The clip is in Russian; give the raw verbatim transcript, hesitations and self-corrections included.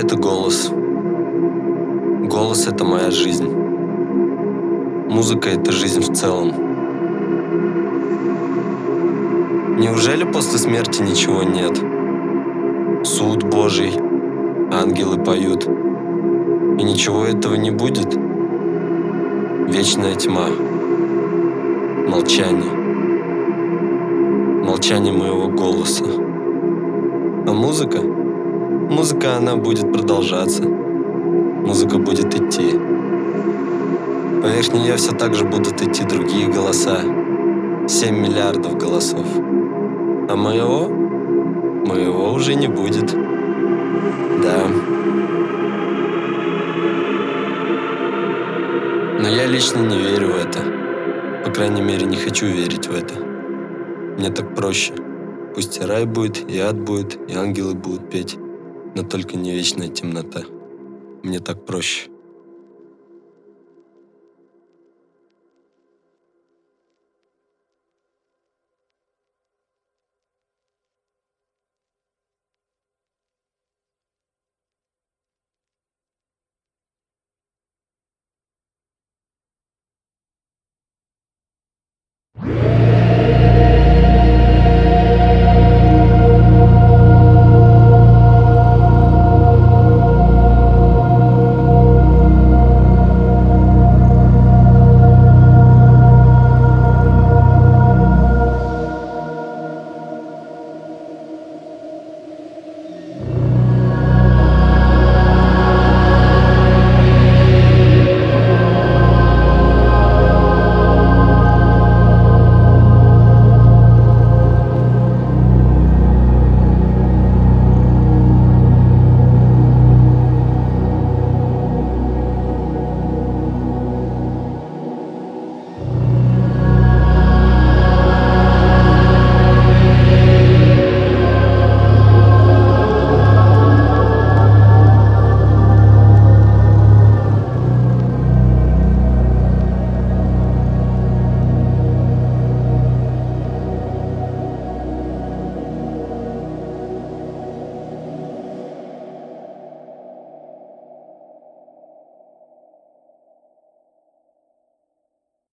это голос. Голос — это моя жизнь. Музыка — это жизнь в целом. Неужели после смерти ничего нет? Суд Божий, ангелы поют. И ничего этого не будет? Вечная тьма. Молчание. Молчание моего голоса. А музыка? Музыка, она будет продолжаться. Музыка будет идти. Поверх нее все так же будут идти другие голоса. Семь миллиардов голосов. А моего? Моего уже не будет. Да. Но я лично не верю в это. По крайней мере, не хочу верить в это. Мне так проще. Пусть и рай будет, и ад будет, и ангелы будут петь, но только не вечная темнота. Мне так проще.